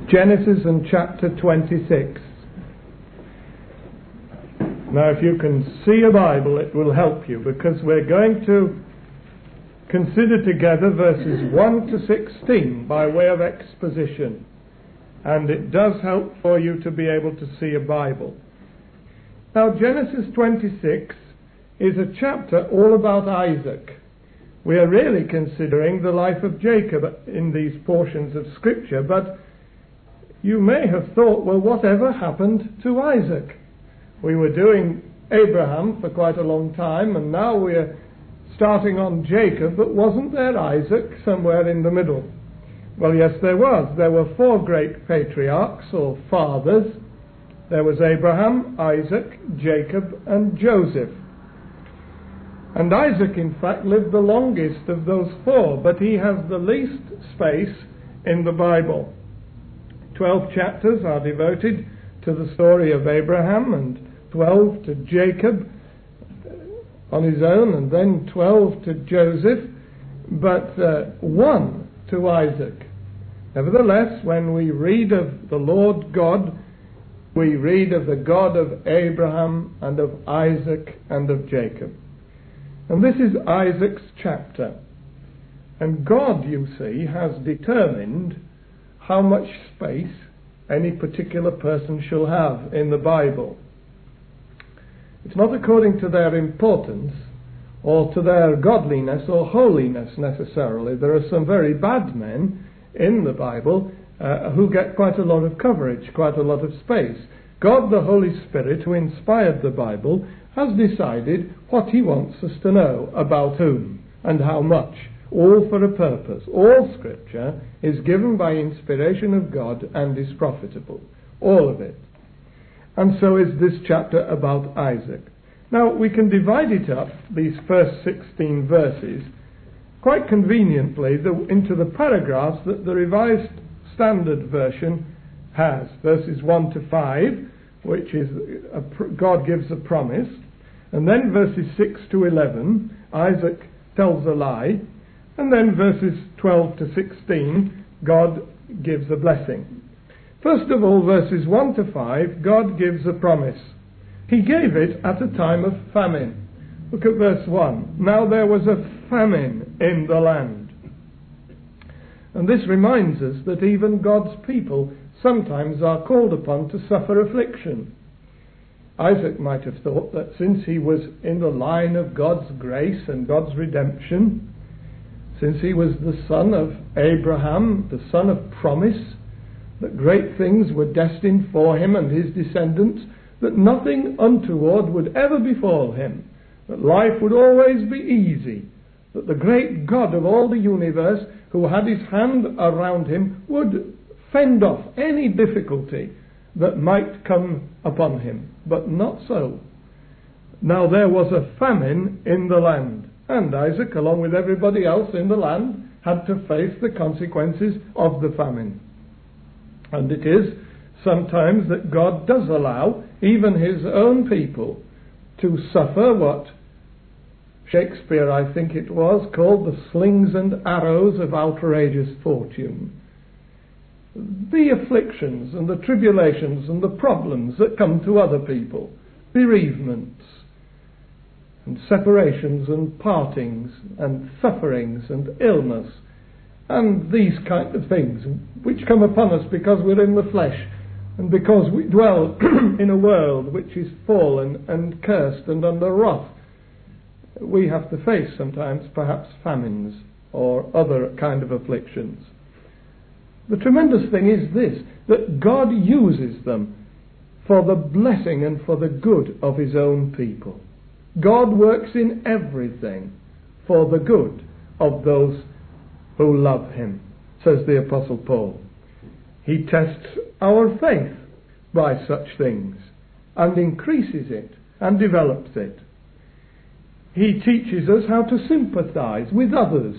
Genesis and chapter 26. Now, if you can see a Bible, it will help you, because we're going to consider together verses 1 to 16 by way of exposition. And it does help for you to be able to see a Bible. Now, Genesis 26 is a chapter all about Isaac. We are really considering the life of Jacob in these portions of Scripture, but you may have thought, well, whatever happened to Isaac? We were doing Abraham for quite a long time, and now we're starting on Jacob, but wasn't there Isaac somewhere in the middle? Well, yes, there was. There were four great patriarchs, or fathers. There was Abraham, Isaac, Jacob, and Joseph. And Isaac, in fact, lived the longest of those four, but he has the least space in the Bible. 12 chapters are devoted to the story of Abraham, and 12 to Jacob on his own, and then 12 to Joseph, but 1 to Isaac. Nevertheless, when we read of the Lord God, we read of the God of Abraham and of Isaac and of Jacob. And this is Isaac's chapter. And God, you see, has determined how much space any particular person shall have in the Bible. It's not according to their importance or to their godliness or holiness necessarily. There are some very bad men in the Bible who get quite a lot of coverage, quite a lot of space. God, the Holy Spirit, who inspired the Bible, has decided what he wants us to know about whom and how much, all for a purpose. All Scripture is given by inspiration of God and is profitable. All of it. And so is this chapter about Isaac. Now, we can divide it up, these first 16 verses, quite conveniently into the paragraphs that the Revised Standard Version has. Verses 1 to 5, which is God gives a promise. And then verses 6 to 11, Isaac tells a lie. And then verses 12 to 16, God gives a blessing. First of all, verses 1 to 5, God gives a promise. He gave it at a time of famine. Look at verse 1. Now there was a famine in the land. And this reminds us that even God's people sometimes are called upon to suffer affliction. Isaac might have thought that since he was in the line of God's grace and God's redemption, since he was the son of Abraham, the son of promise, that great things were destined for him and his descendants, that nothing untoward would ever befall him, that life would always be easy, that the great God of all the universe, who had his hand around him, would fend off any difficulty that might come upon him. But not so. Now there was a famine in the land, and Isaac, along with everybody else in the land, had to face the consequences of the famine. And it is sometimes that God does allow even his own people to suffer what Shakespeare, I think it was, called the slings and arrows of outrageous fortune. The afflictions and the tribulations and the problems that come to other people, bereavements and separations and partings and sufferings and illness, and these kind of things which come upon us because we're in the flesh and because we dwell in a world which is fallen and cursed and under wrath. We have to face sometimes perhaps famines or other kind of afflictions. The tremendous thing is this, that God uses them for the blessing and for the good of his own people. God works in everything for the good of those who love him, says the Apostle Paul. He tests our faith by such things and increases it and develops it. He teaches us how to sympathize with others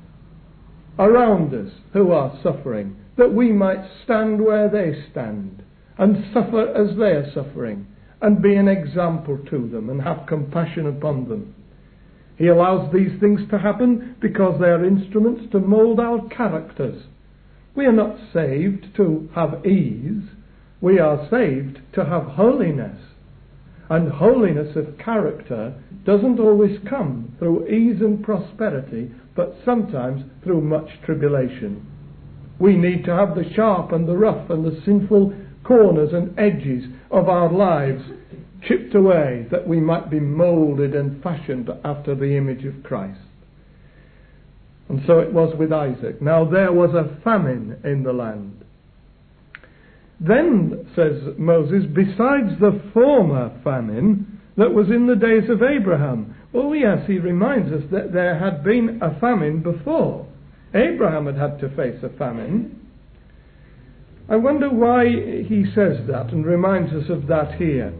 around us who are suffering, that we might stand where they stand and suffer as they are suffering and be an example to them and have compassion upon them. He allows these things to happen because they are instruments to mould our characters, We are not saved to have ease. We are saved to have holiness. And holiness of character doesn't always come through ease and prosperity, but sometimes through much tribulation. We need to have the sharp and the rough and the sinful corners and edges of our lives chipped away, that we might be moulded and fashioned after the image of Christ. And so it was with Isaac. Now there was a famine in the land. Then, says Moses, besides the former famine that was in the days of Abraham. Oh yes, he reminds us that there had been a famine before. Abraham had to face a famine. I wonder why he says that and reminds us of that here.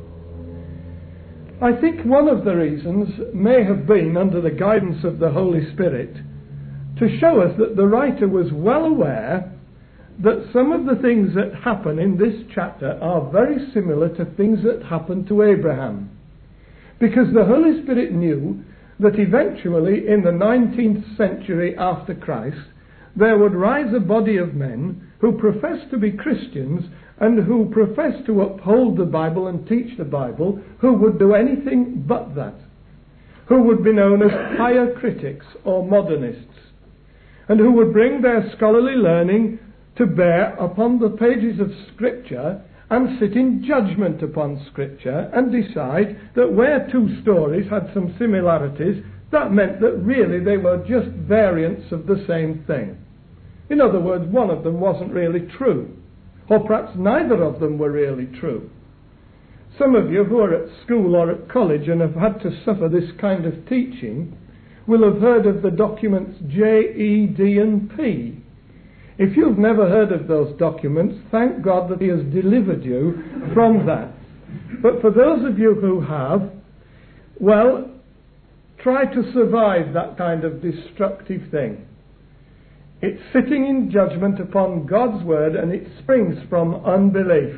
I think one of the reasons may have been, under the guidance of the Holy Spirit, to show us that the writer was well aware that some of the things that happen in this chapter are very similar to things that happened to Abraham. Because the Holy Spirit knew that eventually, in the 19th century after Christ, there would rise a body of men who professed to be Christians and who professed to uphold the Bible and teach the Bible, who would do anything but that, who would be known as higher critics or modernists, and who would bring their scholarly learning to bear upon the pages of Scripture and sit in judgment upon Scripture and decide that where two stories had some similarities, that meant that really they were just variants of the same thing. In other words, one of them wasn't really true, or perhaps neither of them were really true. Some of you who are at school or at college and have had to suffer this kind of teaching will have heard of the documents J, E, D and P. If you've never heard of those documents, thank God that He has delivered you from that. But for those of you who have, well, try to survive that kind of destructive thing. It's sitting in judgment upon God's word, and it springs from unbelief.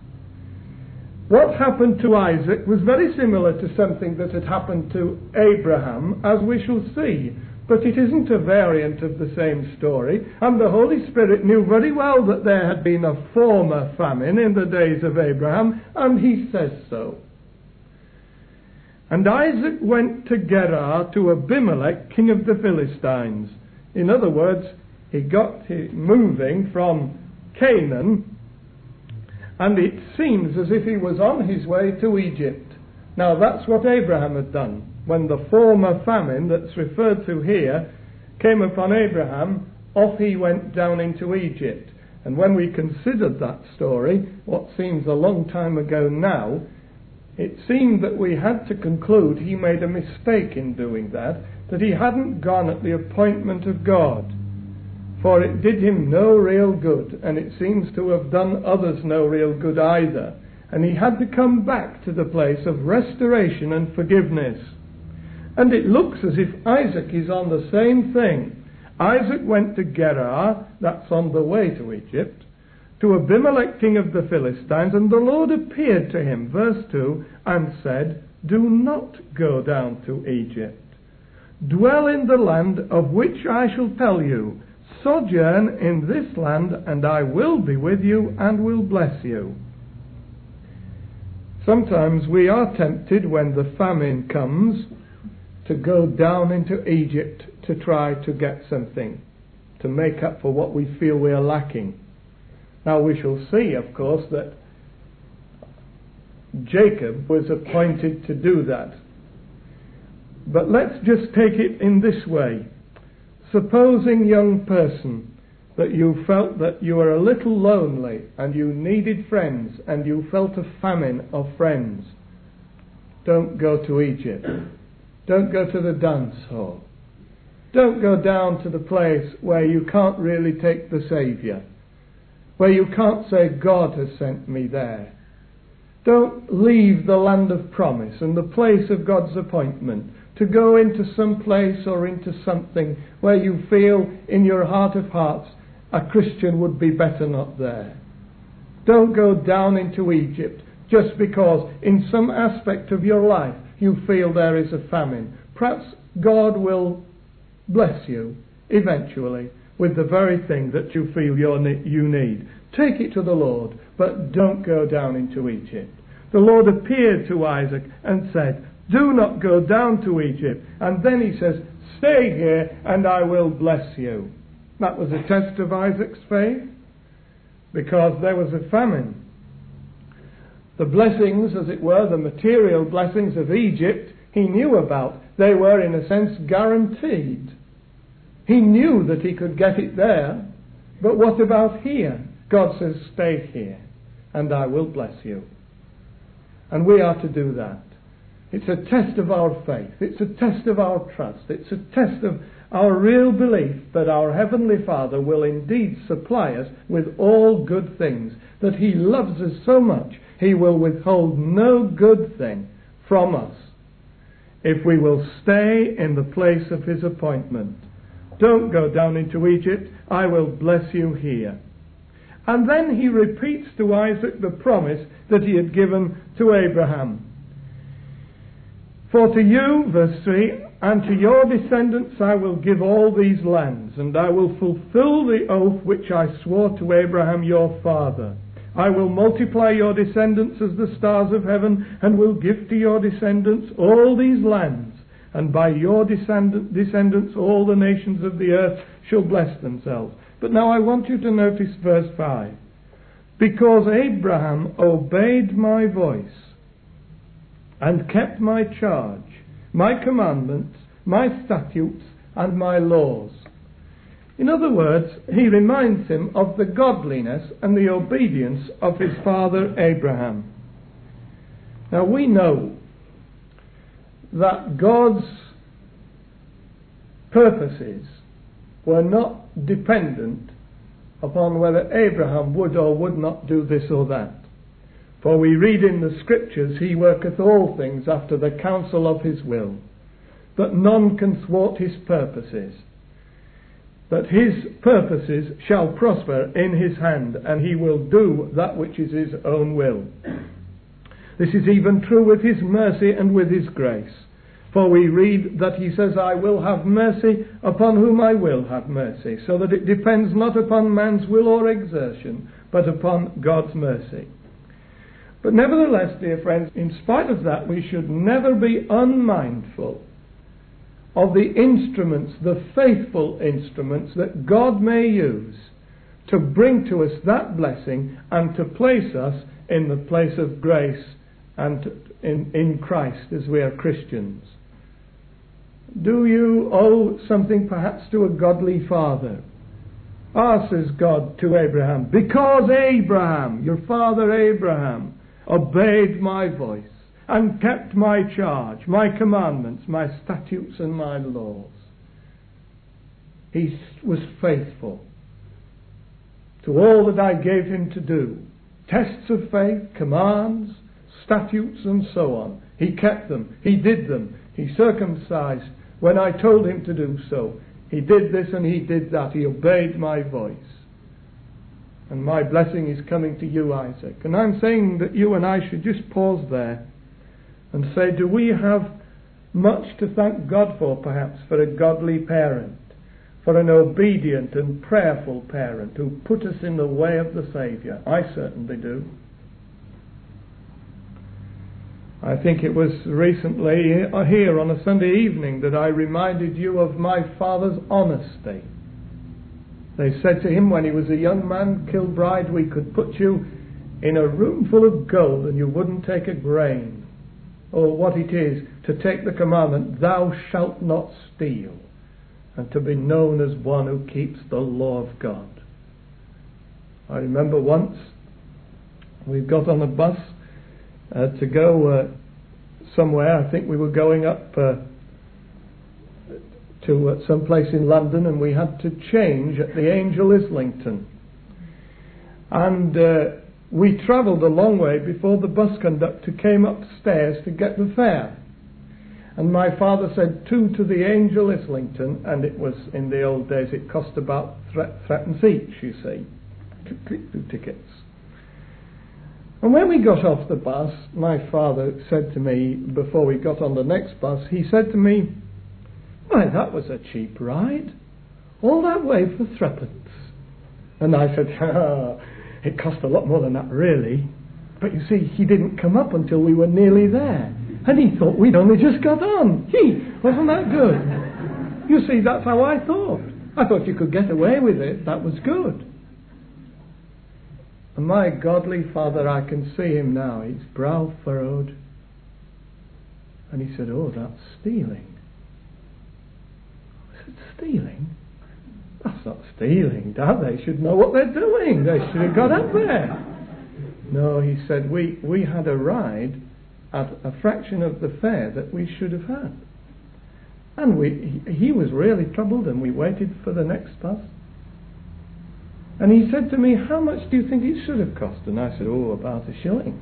What happened to Isaac was very similar to something that had happened to Abraham, as we shall see. But it isn't a variant of the same story, and the Holy Spirit knew very well that there had been a former famine in the days of Abraham, and He says so. And Isaac went to Gerar to Abimelech, king of the Philistines. In other words, he got moving from Canaan, and it seems as if he was on his way to Egypt. Now that's what Abraham had done. When the former famine that's referred to here came upon Abraham, off he went down into Egypt. And when we considered that story, what seems a long time ago now, it seemed that we had to conclude he made a mistake in doing that he hadn't gone at the appointment of God. For it did him no real good, and it seems to have done others no real good either. And he had to come back to the place of restoration and forgiveness. And it looks as if Isaac is on the same thing. Isaac went to Gerar, that's on the way to Egypt, to Abimelech king of the Philistines, and the Lord appeared to him, verse 2, and said, "Do not go down to Egypt. Dwell in the land of which I shall tell you. Sojourn in this land, and I will be with you and will bless you." Sometimes we are tempted when the famine comes to go down into Egypt to try to get something, to make up for what we feel we are lacking. Now we shall see, of course, that Jacob was appointed to do that. But let's just take it in this way. Supposing, young person, that you felt that you were a little lonely and you needed friends and you felt a famine of friends. Don't go to Egypt. Don't go to the dance hall. Don't go down to the place where you can't really take the Saviour, where you can't say, God has sent me there. Don't leave the land of promise and the place of God's appointment to go into some place or into something where you feel in your heart of hearts a Christian would be better not there. Don't go down into Egypt just because in some aspect of your life you feel there is a famine. Perhaps God will bless you eventually, with the very thing that you feel you need. Take it to the Lord, but don't go down into Egypt. The Lord appeared to Isaac and said, do not go down to Egypt. And then he says, stay here and I will bless you. That was a test of Isaac's faith, because there was a famine. The blessings, as it were, the material blessings of Egypt, he knew about. They were, in a sense, guaranteed. He knew that he could get it there. But what about here? God says, stay here, and I will bless you. And we are to do that. It's a test of our faith. It's a test of our trust. It's a test of our real belief that our Heavenly Father will indeed supply us with all good things, that He loves us so much, He will withhold no good thing from us if we will stay in the place of His appointment. Don't go down into Egypt, I will bless you here. And then He repeats to Isaac the promise that He had given to Abraham. For to you, verse 3, and to your descendants I will give all these lands, and I will fulfill the oath which I swore to Abraham your father. I will multiply your descendants as the stars of heaven, and will give to your descendants all these lands, and by your descendants all the nations of the earth shall bless themselves. But now I want you to notice verse 5. Because Abraham obeyed my voice, and kept my charge, my commandments, my statutes, and my laws. In other words, he reminds him of the godliness and the obedience of his father Abraham. Now we know that God's purposes were not dependent upon whether Abraham would or would not do this or that. For we read in the Scriptures, He worketh all things after the counsel of His will, that none can thwart His purposes, that His purposes shall prosper in His hand, and He will do that which is His own will. This is even true with His mercy and with His grace. For we read that He says, I will have mercy upon whom I will have mercy, so that it depends not upon man's will or exertion, but upon God's mercy. But nevertheless, dear friends, in spite of that, we should never be unmindful of the instruments, the faithful instruments that God may use to bring to us that blessing and to place us in the place of grace and in Christ as we are Christians. Do you owe something perhaps to a godly father? Ah, says God to Abraham, because Abraham, your father Abraham, obeyed my voice and kept my charge, my commandments, my statutes and my laws. He was faithful to all that I gave him to do. Tests of faith, commands, statutes and so on. He kept them. He did them. He circumcised when I told him to do so. He did this and he did that. He obeyed my voice. And my blessing is coming to you, Isaac. And I'm saying that you and I should just pause there and say, do we have much to thank God for, perhaps, for a godly parent, for an obedient and prayerful parent who put us in the way of the Saviour? I certainly do. I think it was recently here on a Sunday evening that I reminded you of my father's honesty. They said to him when he was a young man, Kilbride, we could put you in a room full of gold and you wouldn't take a grain. Or what it is to take the commandment, thou shalt not steal, and to be known as one who keeps the law of God. I remember once we got on a bus to go somewhere. I think we were going up to some place in London, and we had to change at the Angel Islington. And we travelled a long way before the bus conductor came upstairs to get the fare. And my father said 2 to the Angel Islington, and it was, in the old days, it cost about threepence each, you see, 2 tickets. And when we got off the bus, my father said to me, before we got on the next bus, he said to me, why, that was a cheap ride. all that way for threepence. And I said, it cost a lot more than that, really. But you see, he didn't come up until we were nearly there. And he thought we'd only just got on. Wasn't that good? You see, that's how I thought. I thought you could get away with it. That was good. And my godly father, I can see him now. His brow furrowed. And he said, oh, that's stealing. I said, stealing? That's not stealing, Dad. They should know what they're doing. They should have got up there. No, he said, we had a ride at a fraction of the fare that we should have had. And he was really troubled, and we waited for the next bus. And he said to me, how much do you think it should have cost? And I said, oh, about a shilling.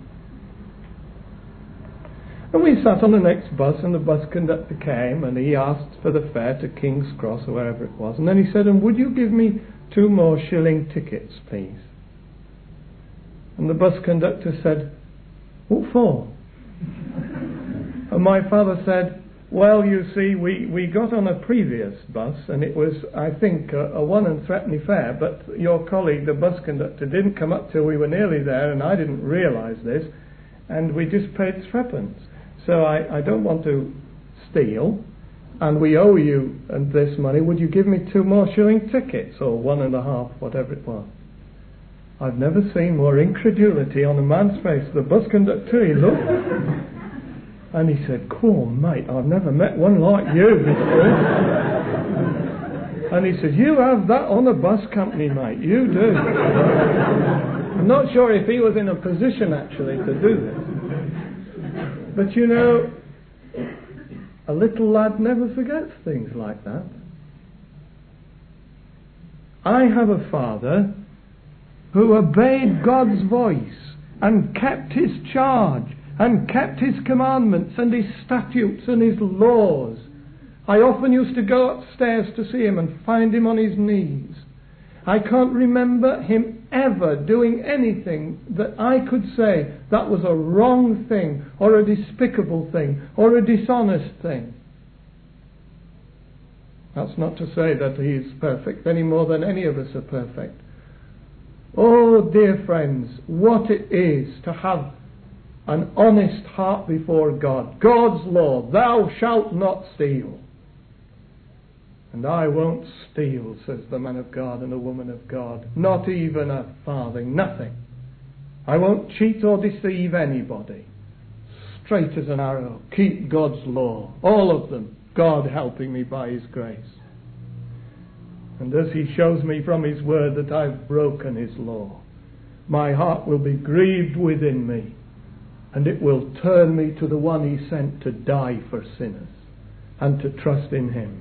And we sat on the next bus, and the bus conductor came, and he asked for the fare to King's Cross, or wherever it was. And then he said, and would you give me 2 more shilling tickets, please? And the bus conductor said, what for? And my father said, well, you see, we got on a previous bus, and it was, I think, a 1 and 3 fare, but your colleague, the bus conductor, didn't come up till we were nearly there, and I didn't realise this, and we just paid 3. So I don't want to steal, and we owe you this money. Would you give me 2 more shilling tickets, or 1.5, whatever it was? I've never seen more incredulity on a man's face. The bus conductor, he looked, and he said, cool, mate, I've never met one like you before. And he said, you have that on a bus company, mate, you do. I'm not sure if he was in a position, actually, to do this. But you know, a little lad never forgets things like that. I have a father who obeyed God's voice and kept his charge and kept his commandments and his statutes and his laws. I often used to go upstairs to see him and find him on his knees. I can't remember him ever doing anything that I could say that was a wrong thing or a despicable thing or a dishonest thing. That's not to say that he is perfect any more than any of us are perfect. Oh, dear friends, what it is to have an honest heart before God. God's law, thou shalt not steal. And I won't steal, says the man of God and the woman of God. Not even a farthing, nothing. I won't cheat or deceive anybody. Straight as an arrow, keep God's law. All of them, God helping me by His grace. And as He shows me from His word that I've broken His law, my heart will be grieved within me, and it will turn me to the one He sent to die for sinners and to trust in Him.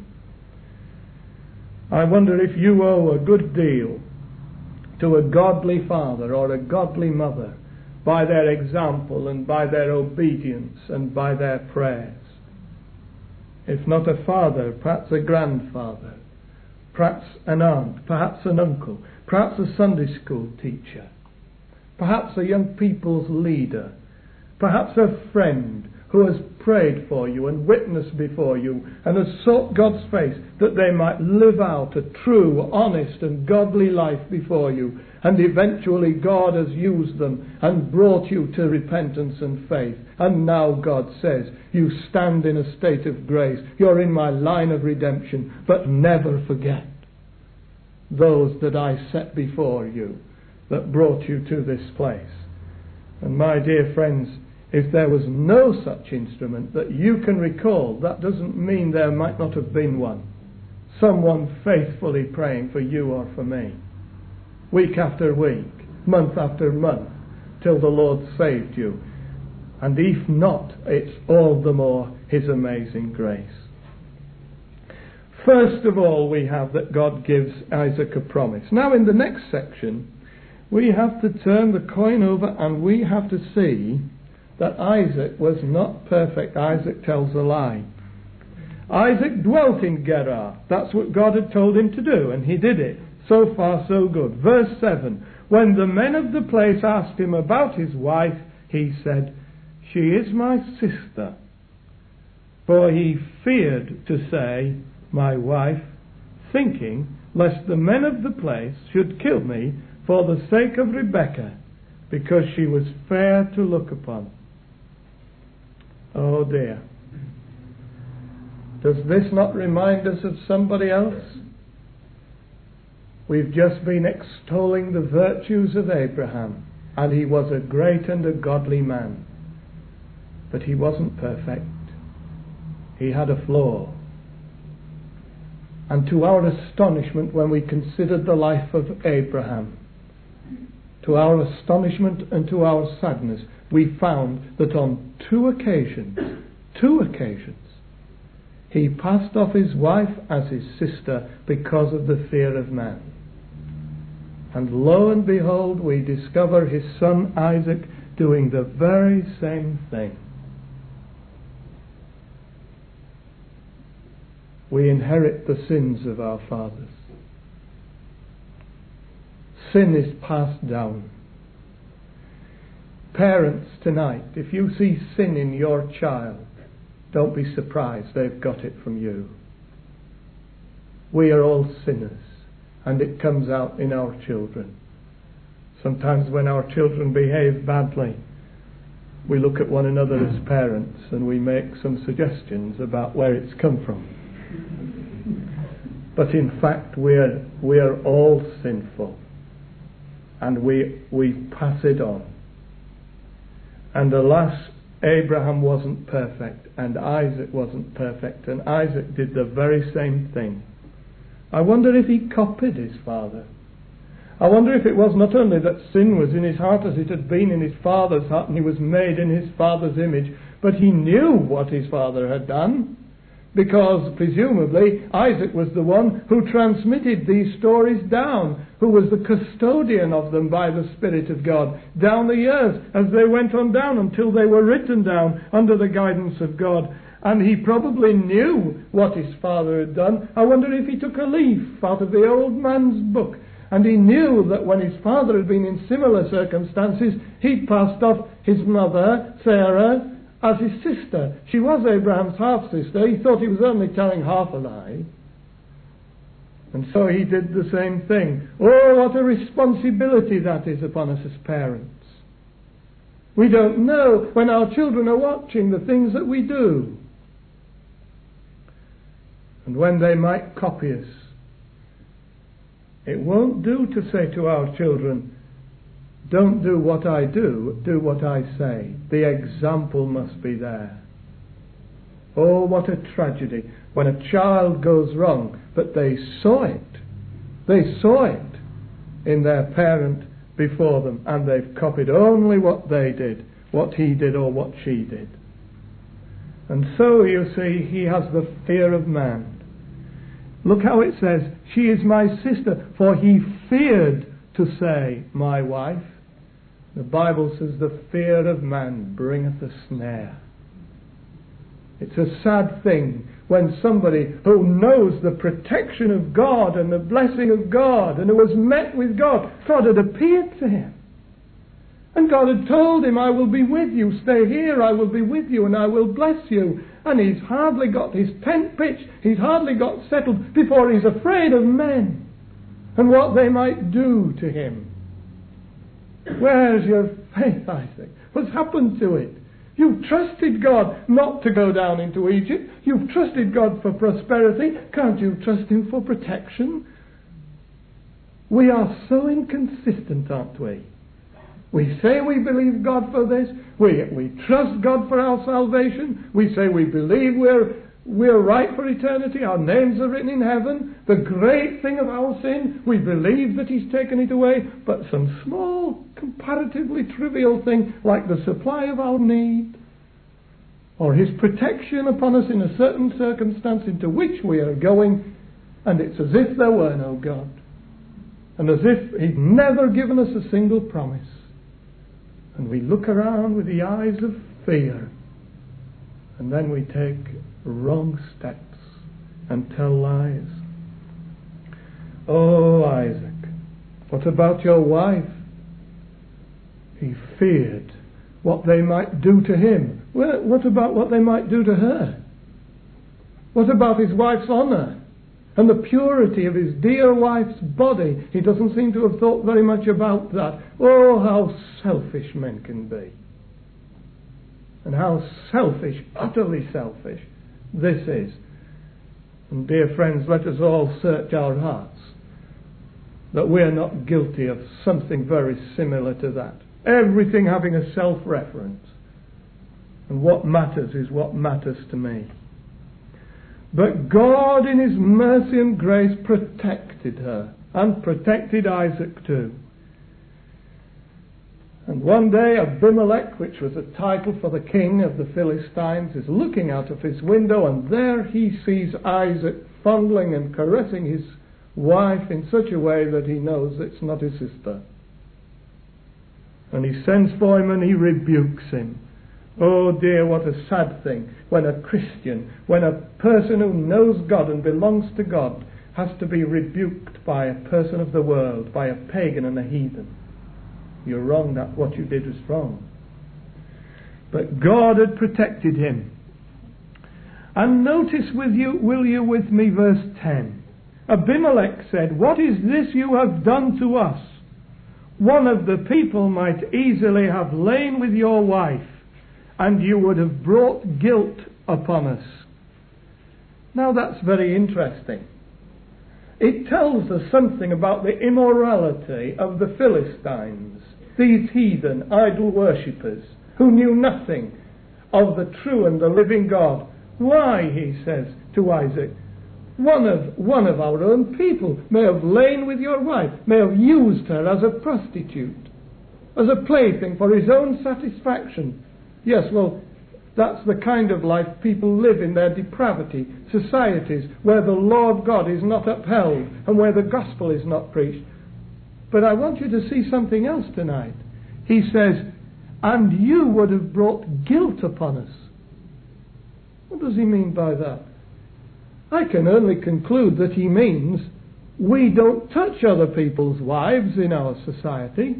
I wonder if you owe a good deal to a godly father or a godly mother by their example and by their obedience and by their prayers. If not a father, perhaps a grandfather, perhaps an aunt, perhaps an uncle, perhaps a Sunday school teacher, perhaps a young people's leader, perhaps a friend who has prayed for you and witnessed before you and has sought God's face that they might live out a true, honest and godly life before you, and eventually God has used them and brought you to repentance and faith, and now God says you stand in a state of grace, you're in my line of redemption, but never forget those that I set before you that brought you to this place. And my dear friends, if there was no such instrument that you can recall, that doesn't mean there might not have been one. Someone faithfully praying for you or for me, week after week, month after month, till the Lord saved you. And if not, it's all the more His amazing grace. First of all, we have that God gives Isaac a promise. Now in the next section, we have to turn the coin over and we have to see that Isaac was not perfect. Isaac tells a lie. Isaac dwelt in Gerar. That's what God had told him to do, and he did it. So far, so good. Verse 7. When the men of the place asked him about his wife, he said, she is my sister. For he feared to say, my wife, thinking lest the men of the place should kill me for the sake of Rebekah, because she was fair to look upon. Oh dear. Does this not remind us of somebody else? We've just been extolling the virtues of Abraham, and he was a great and a godly man. But he wasn't perfect. He had a flaw. And to our astonishment, when we considered the life of Abraham, to our astonishment and to our sadness, we found that on two occasions, he passed off his wife as his sister because of the fear of man. And lo and behold, we discover his son Isaac doing the very same thing. We inherit the sins of our fathers. Sin is passed down. Parents tonight, if you see sin in your child, don't be surprised they've got it from you. We are all sinners, and it comes out in our children. Sometimes when our children behave badly, we look at one another as parents and we make some suggestions about where it's come from. But in fact we are all sinful, and we pass it on. And alas, Abraham wasn't perfect, and Isaac wasn't perfect, and Isaac did the very same thing. I wonder if he copied his father. I wonder if it was not only that sin was in his heart as it had been in his father's heart, and he was made in his father's image, but he knew what his father had done, because presumably Isaac was the one who transmitted these stories down, who was the custodian of them by the Spirit of God down the years as they went on down until they were written down under the guidance of God. And he probably knew what his father had done. I wonder if he took a leaf out of the old man's book, and he knew that when his father had been in similar circumstances, he'd passed off his mother, Sarah, as his sister. She was Abraham's half-sister. He thought he was only telling half a lie. And so he did the same thing. Oh, what a responsibility that is upon us as parents. We don't know when our children are watching the things that we do, and when they might copy us. It won't do to say to our children, don't do what I do, do what I say. The example must be there. Oh, what a tragedy when a child goes wrong, but they saw it. They saw it in their parent before them, and they've copied only what they did, what he did or what she did. And so, you see, he has the fear of man. Look how it says, she is my sister, for he feared to say, my wife. The Bible says the fear of man bringeth a snare. It's a sad thing when somebody who knows the protection of God and the blessing of God and who has met with God, God had appeared to him. And God had told him, I will be with you, stay here, I will be with you and I will bless you. And he's hardly got his tent pitched, he's hardly got settled before he's afraid of men and what they might do to him. Where's your faith, Isaac? What's happened to it? You've trusted God not to go down into Egypt. You've trusted God for prosperity. Can't you trust him for protection? We are so inconsistent, aren't we? We say we believe God for this. We trust God for our salvation. We say we believe we're right for eternity. Our names are written in heaven. The great thing of our sin, we believe that he's taken it away. But some small, comparatively trivial thing like the supply of our need, or his protection upon us in a certain circumstance into which we are going, and it's as if there were no God, and as if he'd never given us a single promise. And we look around with the eyes of fear, and then we take wrong steps and tell lies. Oh, Isaac, what about your wife? He feared what they might do to him. Well, what about what they might do to her? What about his wife's honour? And the purity of his dear wife's body. He doesn't seem to have thought very much about that. Oh, how selfish men can be. And how selfish, utterly selfish, this is. And dear friends, let us all search our hearts that we're not guilty of something very similar to that. Everything having a self-reference. And what matters is what matters to me. But God in his mercy and grace protected her and protected Isaac too. And one day Abimelech, which was a title for the king of the Philistines, is looking out of his window, and there he sees Isaac fondling and caressing his wife in such a way that he knows it's not his sister. And he sends for him and he rebukes him. Oh dear, what a sad thing when a Christian, when a person who knows God and belongs to God has to be rebuked by a person of the world, by a pagan and a heathen. You're wrong, that what you did was wrong. But God had protected him. And notice will you with me verse 10. Abimelech said, "What is this you have done to us? One of the people might easily have lain with your wife, and you would have brought guilt upon us." Now that's very interesting. It tells us something about the immorality of the Philistines, these heathen idol worshippers who knew nothing of the true and the living God. Why, he says to Isaac, one of our own people may have lain with your wife, may have used her as a prostitute, as a plaything for his own satisfaction. Yes, well, that's the kind of life people live in their depravity, societies where the law of God is not upheld and where the gospel is not preached. But I want you to see something else tonight. He says, "And you would have brought guilt upon us." What does he mean by that? I can only conclude that he means we don't touch other people's wives in our society.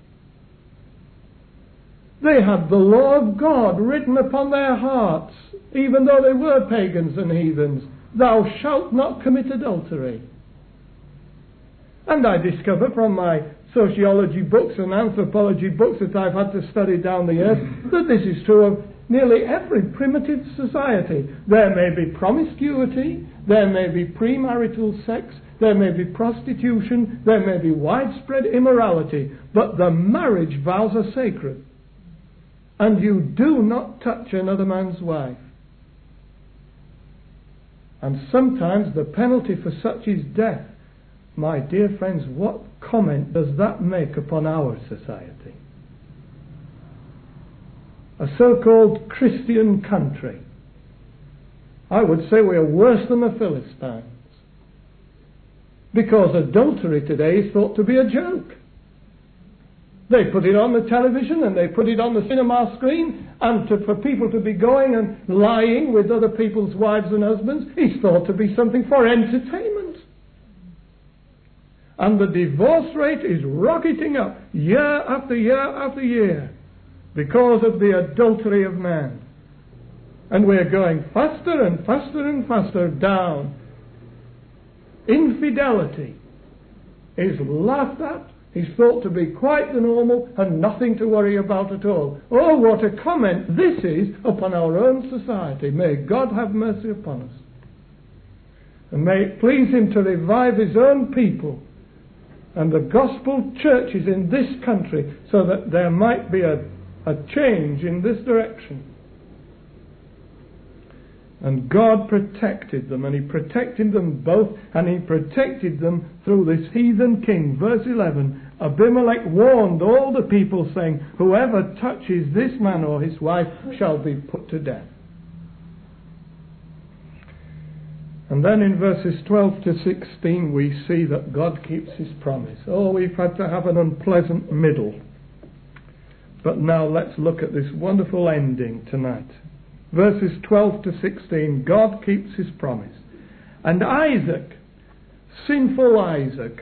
They had the law of God written upon their hearts, even though they were pagans and heathens. Thou shalt not commit adultery. And I discover from my sociology books and anthropology books that I've had to study down the years that this is true of nearly every primitive society. There may be promiscuity, there may be premarital sex, there may be prostitution, there may be widespread immorality, but the marriage vows are sacred. And you do not touch another man's wife. And sometimes the penalty for such is death. My dear friends, what comment does that make upon our society? A so-called Christian country. I would say we are worse than the Philistines. Because adultery today is thought to be a joke. They put it on the television and they put it on the cinema screen, and for people to be going and lying with other people's wives and husbands is thought to be something for entertainment. And the divorce rate is rocketing up year after year after year because of the adultery of man. And we're going faster and faster and faster down. Infidelity is laughed at, is thought to be quite the normal and nothing to worry about at all. Oh, what a comment this is upon our own society. May God have mercy upon us. And may it please him to revive his own people and the gospel churches in this country so that there might be a change in this direction. And God protected them, and he protected them both, and he protected them through this heathen king. Verse 11, Abimelech warned all the people, saying, "Whoever touches this man or his wife shall be put to death." And then in verses 12 to 16 we see that God keeps his promise. Oh, we've had to have an unpleasant middle. But now let's look at this wonderful ending tonight. Verses 12 to 16, God keeps his promise. And Isaac, sinful Isaac,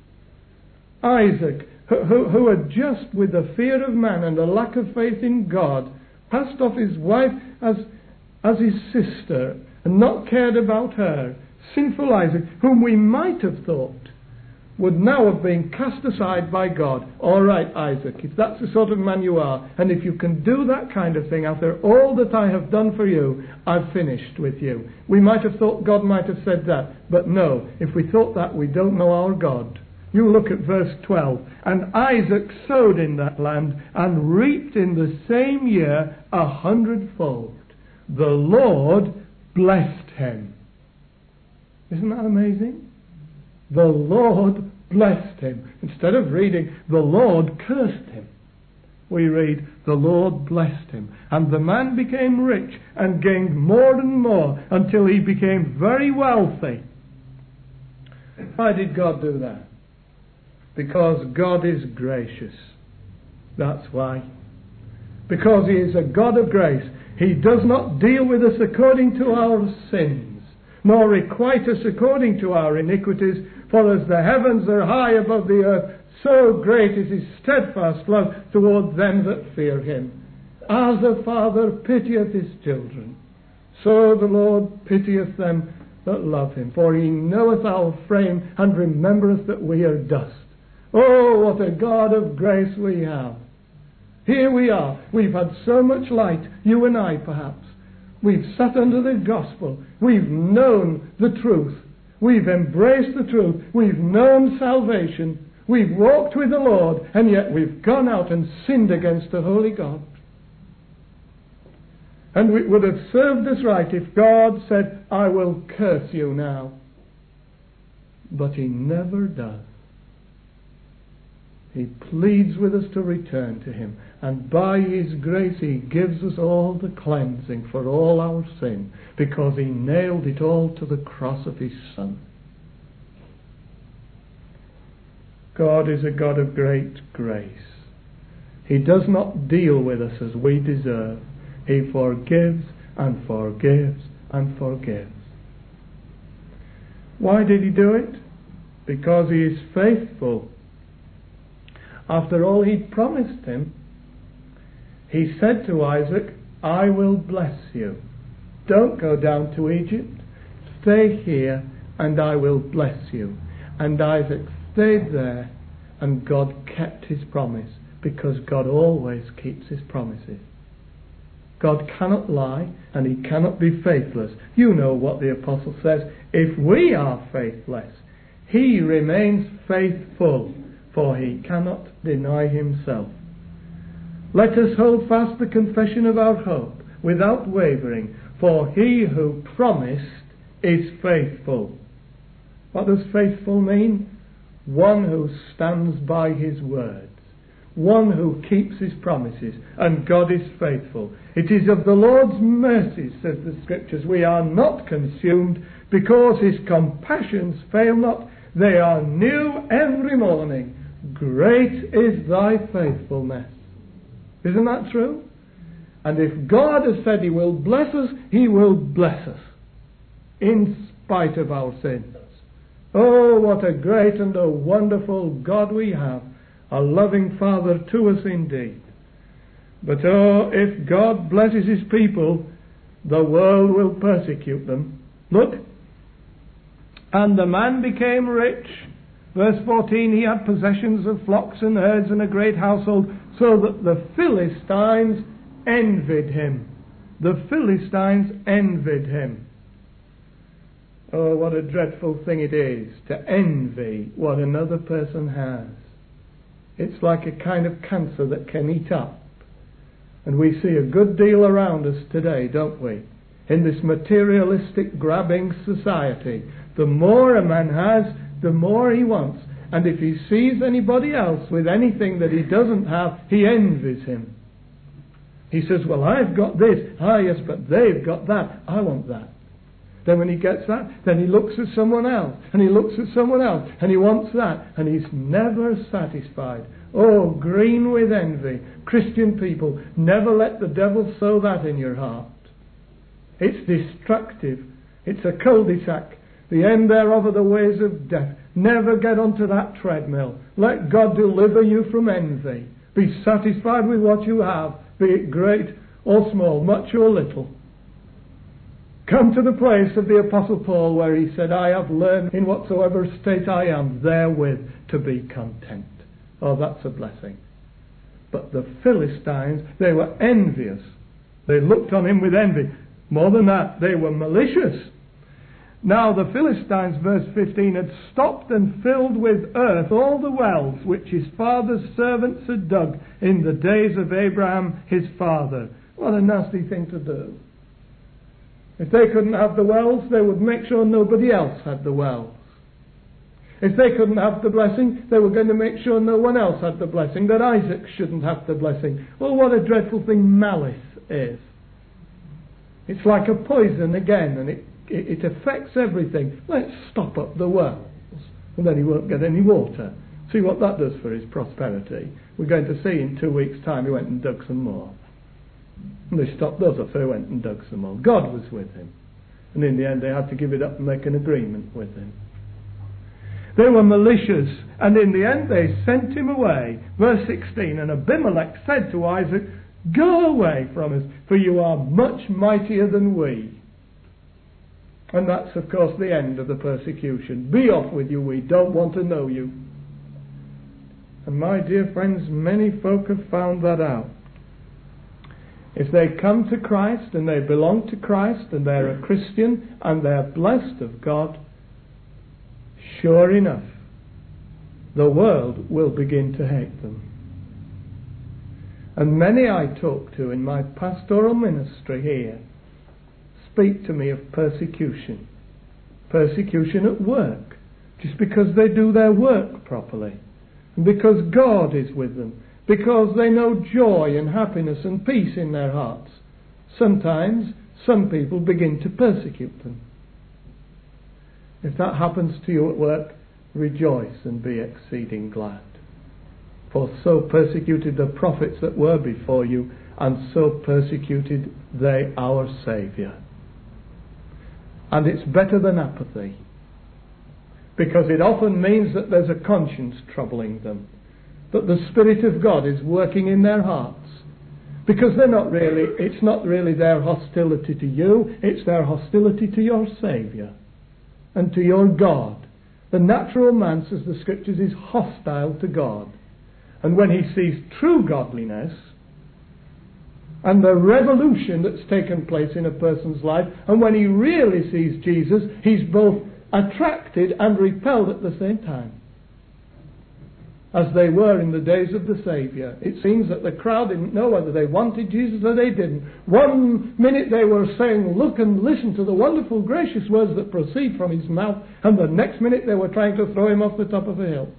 who had just with the fear of man and a lack of faith in God, passed off his wife as his sister and not cared about her, sinful Isaac, whom we might have thought would now have been cast aside by God. All right, Isaac, if that's the sort of man you are, and if you can do that kind of thing after all that I have done for you, I've finished with you. We might have thought God might have said that, but no, if we thought that, we don't know our God. You look at verse 12. And Isaac sowed in that land and reaped in the same year 100-fold. The Lord blessed him. Isn't that amazing? The Lord blessed him. Instead of reading, the Lord cursed him, we read, the Lord blessed him. And the man became rich and gained more and more until he became very wealthy. Why did God do that? Because God is gracious. That's why. Because He is a God of grace. He does not deal with us according to our sins, nor requite us according to our iniquities. For as the heavens are high above the earth, so great is His steadfast love toward them that fear Him. As a father pitieth his children, so the Lord pitieth them that love Him. For He knoweth our frame, and remembereth that we are dust. Oh, what a God of grace we have. Here we are. We've had so much light, you and I perhaps. We've sat under the gospel. We've known the truth. We've embraced the truth. We've known salvation. We've walked with the Lord, and yet we've gone out and sinned against the holy God. And it would have served us right if God said, I will curse you now. But He never does. He pleads with us to return to Him, and by His grace He gives us all the cleansing for all our sin, because He nailed it all to the cross of His Son. God is a God of great grace. He does not deal with us as we deserve. He forgives and forgives and forgives. Why did He do it? Because He is faithful. After all He'd promised him, He said to Isaac, I will bless you. Don't go down to Egypt. Stay here and I will bless you. And Isaac stayed there, and God kept His promise, because God always keeps His promises. God cannot lie, and He cannot be faithless. You know what the apostle says. If we are faithless, He remains faithful, for He cannot deny Himself. Let us hold fast the confession of our hope without wavering, for He who promised is faithful. What does faithful mean? One who stands by His words. One who keeps His promises. And God is faithful. It is of the Lord's mercies, says the Scriptures, we are not consumed, because His compassions fail not. They are new every morning. Great is thy faithfulness. Isn't that true? And if God has said He will bless us, He will bless us, in spite of our sins. Oh, what a great and a wonderful God we have, a loving Father to us indeed. But oh, if God blesses His people, the world will persecute them. Look. And the man became rich. Verse 14, he had possessions of flocks and herds and a great household, so that the Philistines envied him. The Philistines envied him. Oh, what a dreadful thing it is to envy what another person has. It's like a kind of cancer that can eat up. And we see a good deal around us today, don't we? In this materialistic, grabbing society. The more a man has, the more he wants. And if he sees anybody else with anything that he doesn't have, he envies him. He says, well, I've got this. Ah, yes, but they've got that. I want that. Then when he gets that, then he looks at someone else, and he looks at someone else, and he wants that, and he's never satisfied. Oh, green with envy. Christian people, never let the devil sow that in your heart. It's destructive. It's a cul-de-sac. The end thereof are the ways of death. Never get onto that treadmill. Let God deliver you from envy. Be satisfied with what you have, be it great or small, much or little. Come to the place of the Apostle Paul where he said, I have learned in whatsoever state I am therewith to be content. Oh, that's a blessing. But the Philistines, they were envious. They looked on him with envy. More than that, they were malicious. Now the Philistines, verse 15, had stopped and filled with earth all the wells which his father's servants had dug in the days of Abraham his father. What a nasty thing to do. If they couldn't have the wells, they would make sure nobody else had the wells. If they couldn't have the blessing, they were going to make sure no one else had the blessing, that Isaac shouldn't have the blessing. Oh, what a dreadful thing malice is. It's like a poison again, and it affects everything. Let's stop up the wells, and then he won't get any water. See what that does for his prosperity. We're going to see in 2 weeks' time he went and dug some more. And they stopped those up, so he went and dug some more. God was with him. And in the end they had to give it up and make an agreement with him. They were malicious, and in the end they sent him away. Verse 16, and Abimelech said to Isaac, Go away from us, for you are much mightier than we. And that's, of course, the end of the persecution. Be off with you, we don't want to know you. And my dear friends, many folk have found that out. If they come to Christ and they belong to Christ and they're a Christian and they're blessed of God, sure enough, the world will begin to hate them. And many I talk to in my pastoral ministry here speak to me of persecution. Persecution at work, just because they do their work properly, and because God is with them, because they know joy and happiness and peace in their hearts. Sometimes some people begin to persecute them. If that happens to you at work, rejoice and be exceeding glad. For so persecuted the prophets that were before you, and so persecuted they our Saviour. And it's better than apathy, because it often means that there's a conscience troubling them, that the Spirit of God is working in their hearts, because it's not really their hostility to you, it's their hostility to your Saviour and to your God. The natural man, says the Scriptures, is hostile to God. And when he sees true godliness and the revolution that's taken place in a person's life, and when he really sees Jesus, he's both attracted and repelled at the same time, as they were in the days of the Saviour. It seems that the crowd didn't know whether they wanted Jesus or they didn't. One minute they were saying, look and listen to the wonderful, gracious words that proceed from his mouth, and the next minute they were trying to throw him off the top of a hill.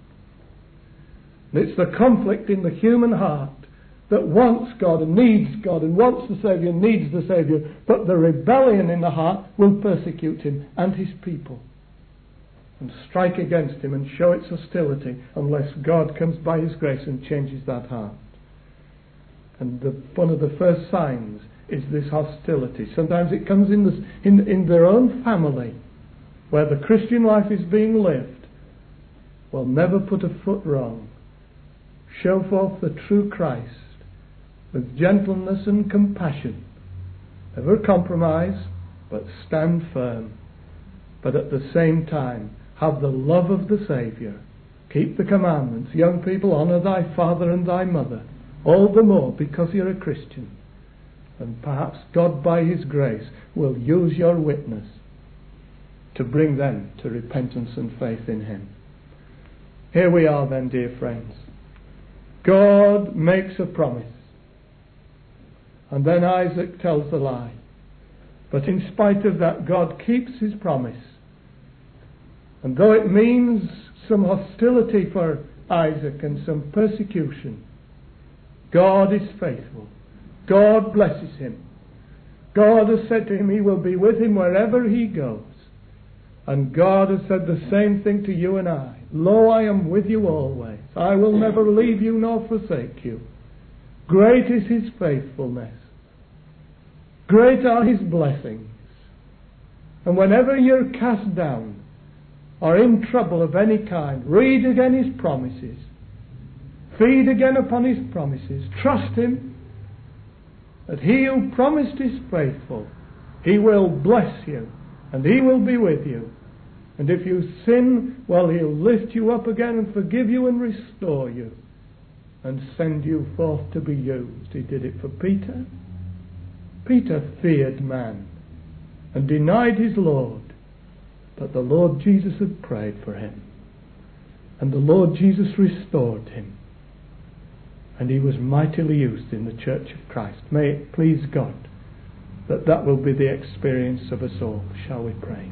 It's the conflict in the human heart that wants God and needs God and wants the Saviour and needs the Saviour, but the rebellion in the heart will persecute him and his people and strike against him and show its hostility unless God comes by his grace and changes that heart. And one of the first signs is this hostility. Sometimes it comes in their own family, where the Christian life is being lived. Will never put a foot wrong. Show forth the true Christ with gentleness and compassion. Never compromise, but stand firm. But at the same time, have the love of the Saviour. Keep the commandments. Young people, honour thy father and thy mother. All the more because you're a Christian. And perhaps God by his grace will use your witness to bring them to repentance and faith in him. Here we are then, dear friends. God makes a promise. And then Isaac tells the lie. But in spite of that, God keeps his promise. And though it means some hostility for Isaac and some persecution, God is faithful. God blesses him. God has said to him he will be with him wherever he goes. And God has said the same thing to you and I. Lo, I am with you always. I will never leave you nor forsake you. Great is his faithfulness. Great are his blessings. And whenever you're cast down or in trouble of any kind, read again his promises. Feed again upon his promises. Trust him that he who promised is faithful. He will bless you, and He will be with you. And if you sin, well, He'll lift you up again and forgive you and restore you and send you forth to be used. He did it for Peter. Peter feared man and denied his Lord, but the Lord Jesus had prayed for him, and the Lord Jesus restored him, and he was mightily used in the Church of Christ. May it please God that that will be the experience of us all. Shall we pray?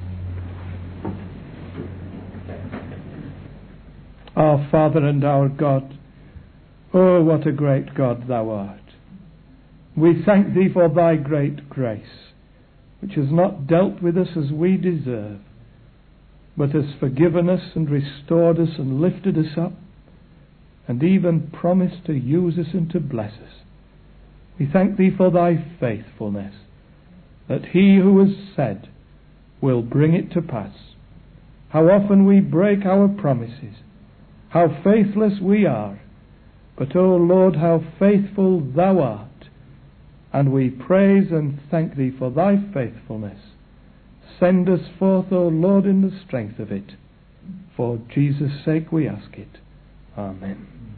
Our Father and our God, oh, what a great God Thou art. We thank Thee for Thy great grace, which has not dealt with us as we deserve, but has forgiven us and restored us and lifted us up, and even promised to use us and to bless us. We thank Thee for Thy faithfulness, that He who has said will bring it to pass. How often we break our promises, how faithless we are, but, O Lord, how faithful Thou art, and we praise and thank Thee for Thy faithfulness. Send us forth, O Lord, in the strength of it. For Jesus' sake we ask it. Amen.